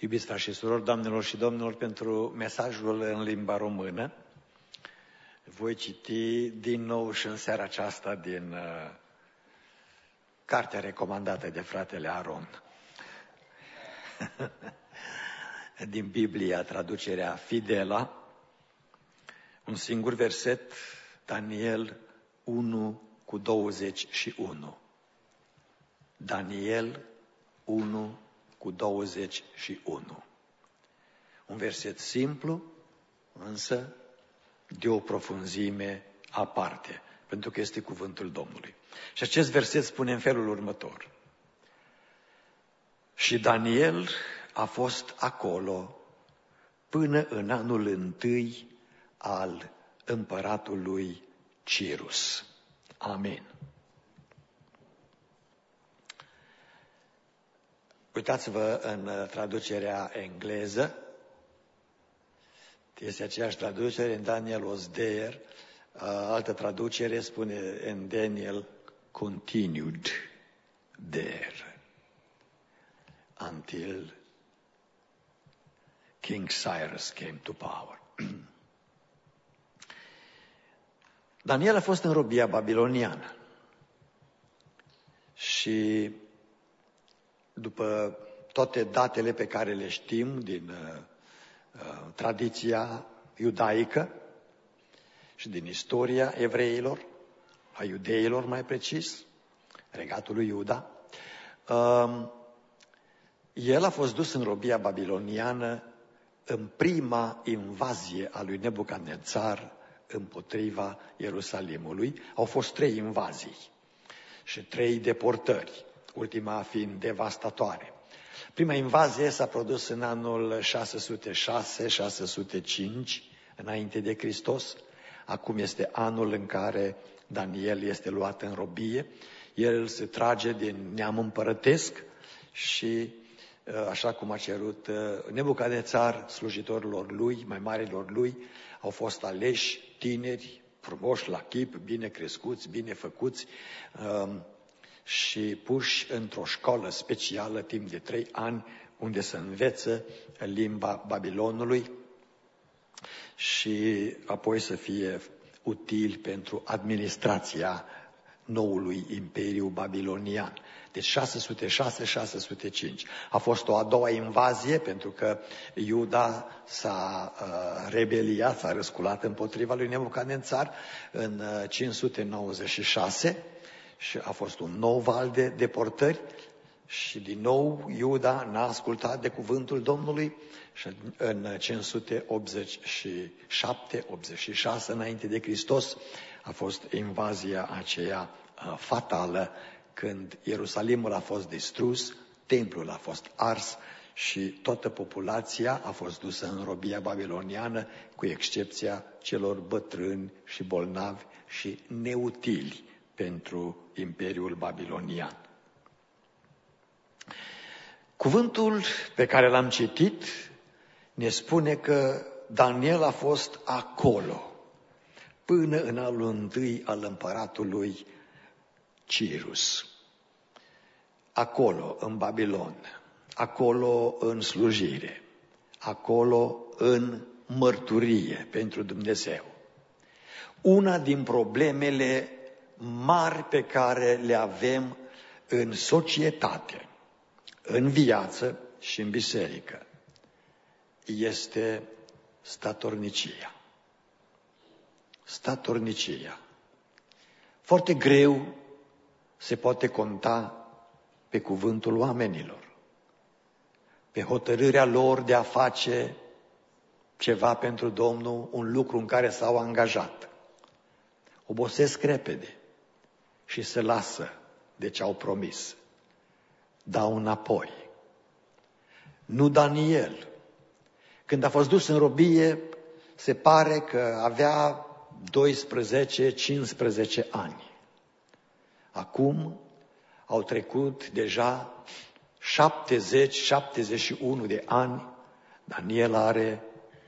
Iubiți frați și surori, doamnelor și domnilor, pentru mesajul în limba română, voi citi din nou și în seara aceasta din cartea recomandată de fratele Aron. Din Biblia, traducerea Fidela, un singur verset, Daniel 1:21. Daniel 1:21. Un verset simplu, însă de o profunzime aparte, pentru că este cuvântul Domnului. Și acest verset spune în felul următor. Și Daniel a fost acolo până în anul 1 al împăratului Cirus. Amin. Uitați-vă în traducerea engleză. Este aceeași traducere, în Daniel was there. Altă traducere spune, and Daniel continued there until King Cyrus came to power. Daniel a fost în robia babiloniană și după toate datele pe care le știm din tradiția iudaică și din istoria evreilor, a iudeilor mai precis, regatului Iuda, el a fost dus în robia babiloniană în prima invazie a lui Nebucadnețar împotriva Ierusalimului. Au fost 3 invazii și 3 deportări, ultima fiind devastatoare. Prima invazie s-a produs în anul 606-605 înainte de Hristos. Acum este anul în care Daniel este luat în robie. El se trage din neam împărătesc și, așa cum a cerut Nebucadnețar, slujitorilor lui, mai marilor lui, au fost aleși tineri, frumoși la chip, bine crescuți, bine făcuți, și puși într-o școală specială timp de 3 ani, unde să învețe limba Babilonului și apoi să fie util pentru administrația noului imperiu babilonian. Deci 606-605. A fost o a doua invazie, pentru că Iuda s-a rebeliat, s-a răsculat împotriva lui Nebucadnețar în 596 și a fost un nou val de deportări și din nou Iuda n-a ascultat de cuvântul Domnului și în 587-86 înainte de Hristos a fost invazia aceea fatală, când Ierusalimul a fost distrus, templul a fost ars și toată populația a fost dusă în robia babiloniană, cu excepția celor bătrâni și bolnavi și neutili pentru Imperiul Babilonian. Cuvântul pe care l-am citit ne spune că Daniel a fost acolo până în anul 1 al împăratului Cirus. Acolo, în Babilon, acolo în slujire, acolo în mărturie pentru Dumnezeu. Una din problemele mari pe care le avem în societate, în viață și în biserică, este statornicia. Statornicia. Foarte greu se poate conta pe cuvântul oamenilor, pe hotărârea lor de a face ceva pentru Domnul, un lucru în care s-au angajat. Obosesc repede și se lasă de ce au promis. Dau înapoi. Nu Daniel. Când a fost dus în robie, se pare că avea 12-15 ani. Acum au trecut deja 70-71 de ani. Daniel are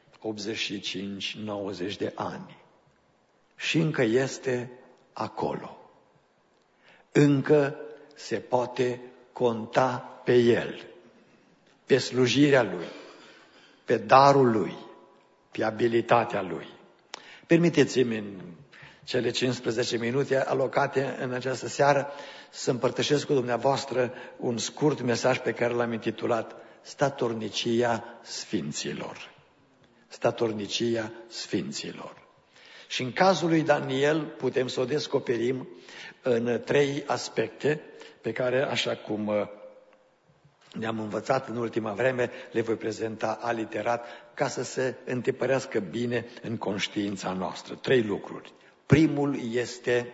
85-90 de ani. Și încă este acolo. Încă se poate conta pe el. pe slujirea lui, pe darul lui, pe abilitatea lui. Permiteți-mi în cele 15 minute alocate în această seară să împărtășesc cu dumneavoastră un scurt mesaj pe care l-am intitulat Statornicia Sfinților. Statornicia Sfinților. Și în cazul lui Daniel putem să o descoperim în 3 aspecte pe care, așa cum ne-am învățat în ultima vreme, le voi prezenta aliterat ca să se întipărească bine în conștiința noastră. 3 lucruri. Primul este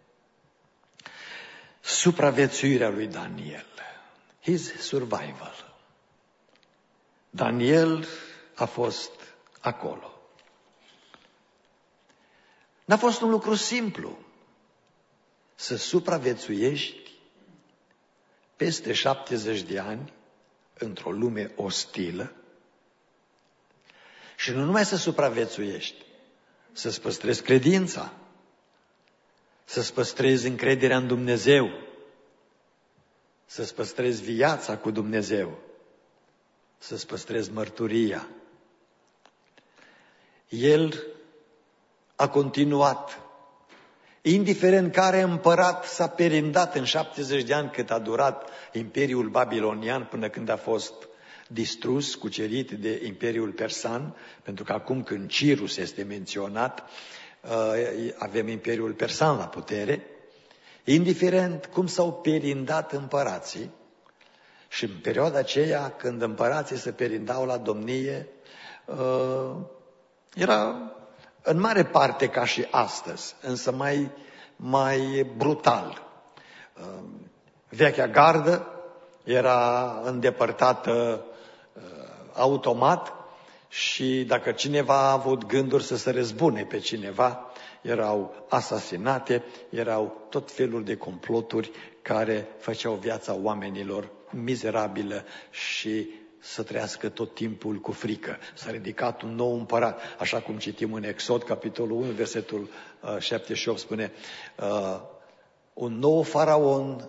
supraviețuirea lui Daniel. His survival. Daniel a fost acolo. N-a fost un lucru simplu să supraviețuiești peste 70 de ani într-o lume ostilă și nu numai să supraviețuiești, să-ți păstrezi credința, să-ți păstrezi încrederea în Dumnezeu, să-ți păstrezi viața cu Dumnezeu, să-ți păstrezi mărturia. El a continuat, indiferent care împărat s-a perindat în 70 de ani cât a durat Imperiul Babilonian până când a fost distrus, cucerit de Imperiul Persan, pentru că acum când Cirus este menționat, avem Imperiul Persan la putere, indiferent cum s-au perindat împărații, și în perioada aceea când împărații se perindau la domnie, era în mare parte ca și astăzi, însă mai brutal. Vechea gardă era îndepărtată automat și dacă cineva a avut gânduri să se răzbune pe cineva, erau asasinate, erau tot felul de comploturi care făceau viața oamenilor mizerabilă și să trăiască tot timpul cu frică. S-a ridicat un nou împărat, așa cum citim în Exod, capitolul 1, versetul 7 și 8, spune un nou faraon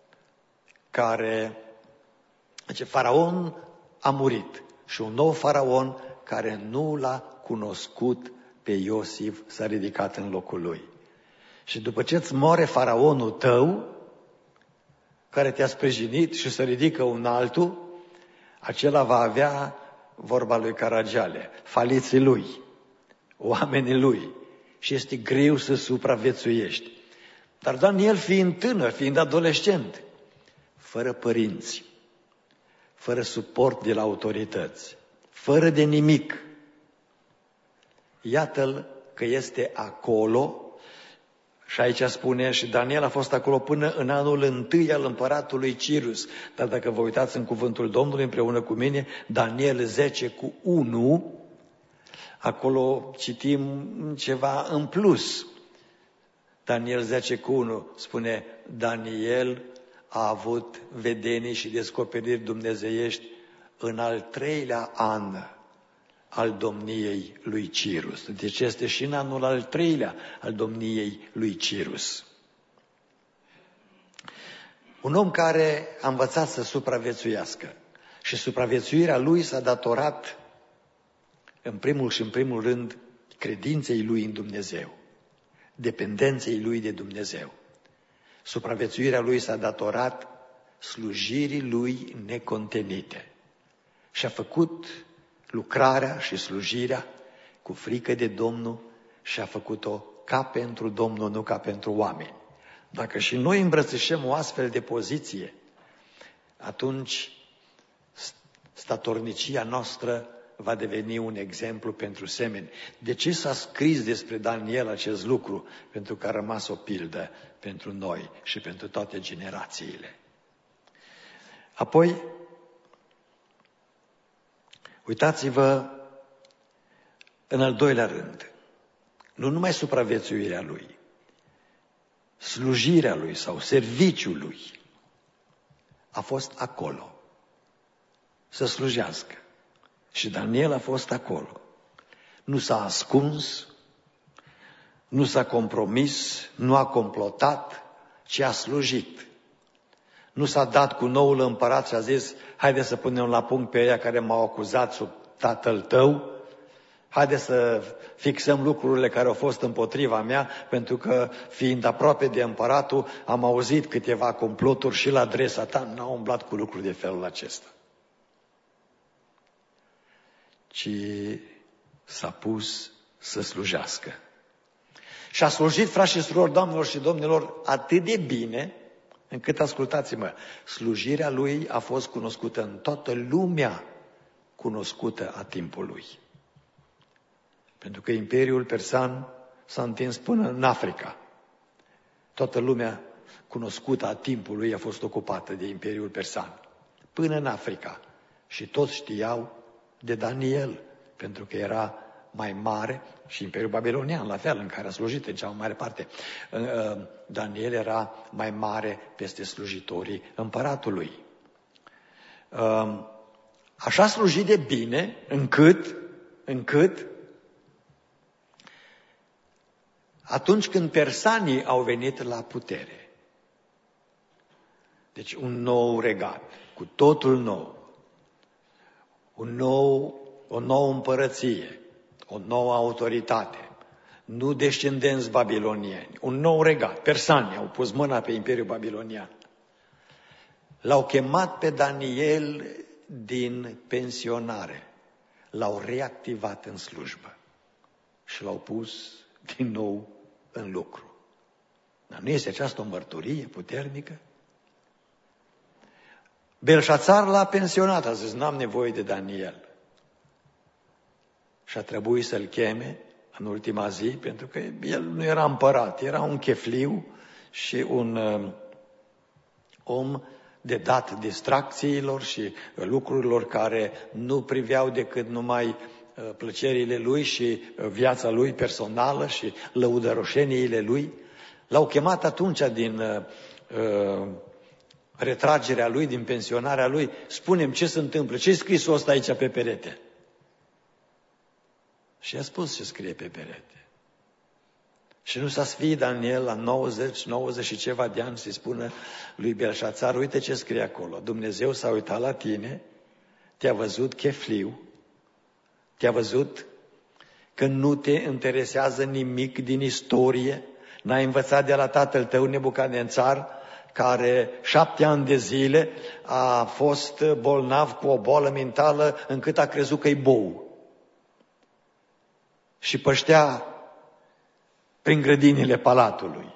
faraon a murit și un nou faraon care nu l-a cunoscut pe Iosif s-a ridicat în locul lui. Și după ce îți moare faraonul tău, care te-a sprijinit și se ridică un altul, acela va avea, vorba lui Caragiale, faliții lui, oamenii lui, și este greu să supraviețuiești. Dar Daniel, fiind tânăr, fiind adolescent, fără părinți, fără suport de la autorități, fără de nimic, iată-l că este acolo. Și aici spune, și Daniel a fost acolo până în anul 1 al împăratului Cirus. Dar dacă vă uitați în cuvântul Domnului împreună cu mine, Daniel 10:1, acolo citim ceva în plus. Daniel 10:1 spune, Daniel a avut vedenii și descoperiri dumnezeiești în al 3-lea an al domniei lui Cirus. Deci este și în anul al 3-lea al domniei lui Cirus. Un om care a învățat să supraviețuiască și supraviețuirea lui s-a datorat în primul rând credinței lui în Dumnezeu, dependenței lui de Dumnezeu. Supraviețuirea lui s-a datorat slujirii lui necontenite și a făcut lucrarea și slujirea cu frică de Domnul și a făcut-o ca pentru Domnul, nu ca pentru oameni. Dacă și noi îmbrățișăm o astfel de poziție, atunci statornicia noastră va deveni un exemplu pentru semeni. De ce s-a scris despre Daniel acest lucru? Pentru că a rămas o pildă pentru noi și pentru toate generațiile. Apoi, uitați-vă în al 2-lea rând, nu numai supraviețuirea lui, slujirea lui sau serviciul lui a fost acolo, să slujească. Și Daniel a fost acolo. Nu s-a ascuns, nu s-a compromis, nu a complotat, ci a slujit. Nu s-a dat cu noul împărat și a zis, haide să punem la punct pe ăia care m-au acuzat sub tatăl tău, haide să fixăm lucrurile care au fost împotriva mea, pentru că, fiind aproape de împăratul, am auzit câteva comploturi și la adresa ta, n-au umblat cu lucruri de felul acesta. Ci s-a pus să slujească. Și a slujit, frați și surori, doamnelor și domnilor, atât de bine, încât, ascultați-mă, slujirea lui a fost cunoscută în toată lumea, cunoscută a timpului. Pentru că Imperiul Persan s-a întins până în Africa. Toată lumea cunoscută a timpului a fost ocupată de Imperiul Persan. Până în Africa. Și toți știau de Daniel, pentru că era mai mare, și Imperiul Babilonian, la fel, în care a slujit în cea mai mare parte. Daniel era mai mare peste slujitorii împăratului. Așa slujit de bine, încât atunci când persanii au venit la putere, deci un nou regat, cu totul nou, o nouă împărăție, o nouă autoritate, nu descendenți babilonieni, un nou regat, persanii au pus mâna pe Imperiul Babilonian. L-au chemat pe Daniel din pensionare, l-au reactivat în slujbă și l-au pus din nou în lucru. Dar nu este aceasta o mărturie puternică? Belșațar l-a pensionat, a zis, n-am nevoie de Daniel. Și a trebuit să-l cheme în ultima zi, pentru că el nu era împărat, era un chefliu și un om de dat distracțiilor și lucrurilor care nu priveau decât numai plăcerile lui și viața lui personală și lăudăroșeniile lui. L-au chemat atunci din retragerea lui, din pensionarea lui. Spune-mi ce se întâmplă, ce-i scrisul ăsta aici pe perete? Și a spus ce scrie pe perete. Și nu s-a sfiit Daniel la 90 și ceva de ani să-i spună lui Belșațar, uite ce scrie acolo. Dumnezeu s-a uitat la tine, te-a văzut chefliu, te-a văzut că nu te interesează nimic din istorie, n-ai învățat de la tatăl tău Nebucadnețar, care 7 ani de zile a fost bolnav cu o boală mentală încât a crezut că-i bou. Și păștea prin grădinile palatului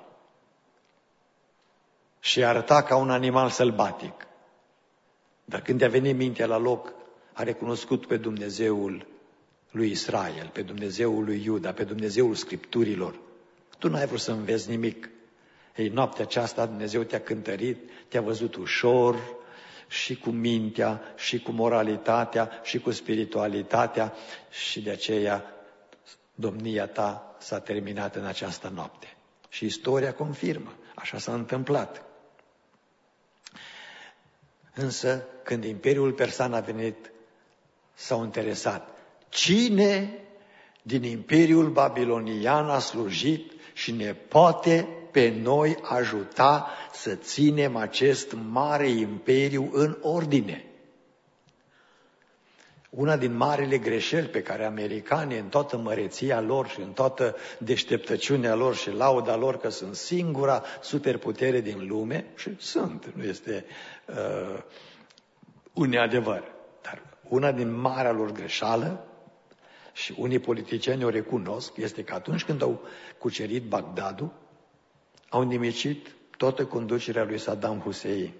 și arăta ca un animal sălbatic. Dar când a venit mintea la loc, a recunoscut pe Dumnezeul lui Israel, pe Dumnezeul lui Iuda, pe Dumnezeul Scripturilor. Tu n-ai vrut să înveți nimic. Ei, noaptea aceasta Dumnezeu te-a cântărit, te-a văzut ușor, și cu mintea, și cu moralitatea, și cu spiritualitatea, și de aceea domnia ta s-a terminat în această noapte. Și istoria confirmă, așa s-a întâmplat. Însă, când Imperiul Persan a venit, s-au interesat. Cine din Imperiul Babilonian a slujit și ne poate pe noi ajuta să ținem acest mare imperiu în ordine? Una din marile greșeli pe care americanii, în toată măreția lor și în toată deșteptăciunea lor și lauda lor că sunt singura superputere din lume, și sunt, nu este un neadevăr, dar una din marea lor greșeală, și unii politicieni o recunosc, este că atunci când au cucerit Bagdadul, au nimicit toată conducerea lui Saddam Hussein.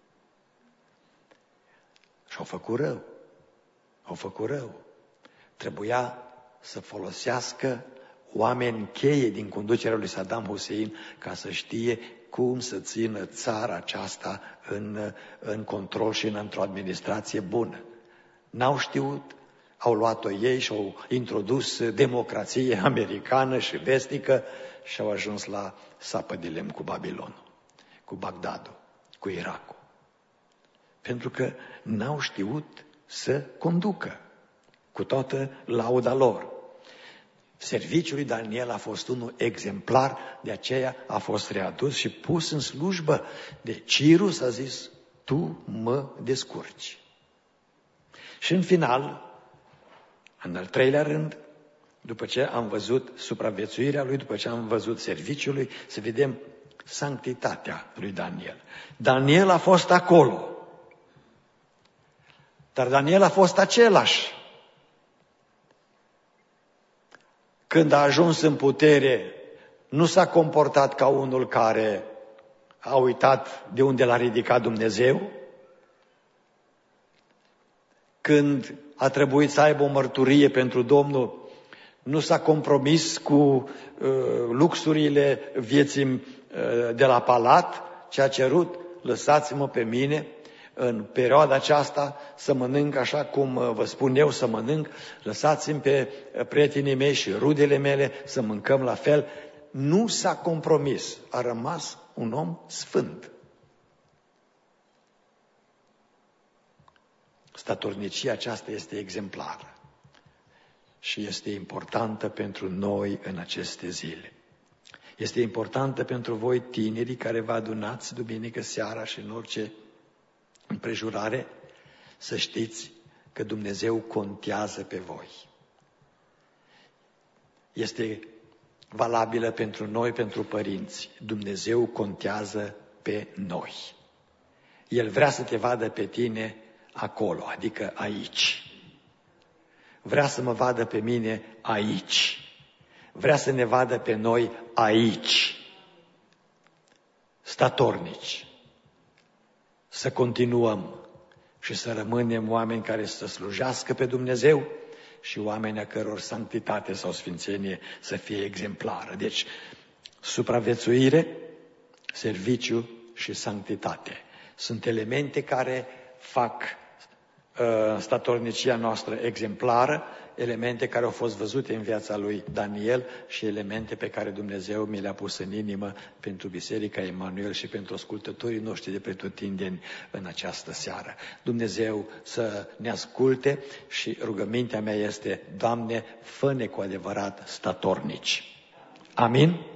Și au făcut rău. Au făcut rău. Trebuia să folosească oameni cheie din conducerea lui Saddam Hussein ca să știe cum să țină țara aceasta în control și într-o administrație bună. N-au știut, au luat-o ei și au introdus democrație americană și vestică și au ajuns la sapă de lemn cu Babilonul, cu Bagdadul, cu Irakul. Pentru că n-au știut să conducă cu toată lauda lor. Serviciul lui Daniel a fost unul exemplar, de aceea a fost readus și pus în slujbă. De Cirus a zis, tu mă descurci. Și în final, în al treilea rând, după ce am văzut supraviețuirea lui, după ce am văzut serviciul lui, să vedem sanctitatea lui Daniel. Daniel a fost acolo, dar Daniel a fost același. Când a ajuns în putere, nu s-a comportat ca unul care a uitat de unde l-a ridicat Dumnezeu. Când a trebuit să aibă o mărturie pentru Domnul, nu s-a compromis cu luxurile vieții de la palat, ce a cerut, lăsați-mă pe mine în perioada aceasta să mănânc așa cum vă spun eu să mănânc, lăsați-mi pe prietenii mei și rudele mele să mâncăm la fel. Nu s-a compromis, a rămas un om sfânt. Statornicia aceasta este exemplară și este importantă pentru noi în aceste zile. Este importantă pentru voi tinerii care vă adunați duminică seara și în orice împrejurare, să știți că Dumnezeu contează pe voi. Este valabilă pentru noi, pentru părinți. Dumnezeu contează pe noi. El vrea să te vadă pe tine acolo, adică aici. Vrea să mă vadă pe mine aici. Vrea să ne vadă pe noi aici. Statornici. Să continuăm și să rămânem oameni care să slujească pe Dumnezeu și oameni a căror sanctitate sau sfințenie să fie exemplară. Deci, supraviețuire, serviciu și sanctitate sunt elemente care fac statornicia noastră exemplară, elemente care au fost văzute în viața lui Daniel și elemente pe care Dumnezeu mi le-a pus în inimă pentru Biserica Emanuel și pentru ascultătorii noștri de pretutindeni în această seară. Dumnezeu să ne asculte și rugămintea mea este, Doamne, fă-ne cu adevărat statornici. Amin?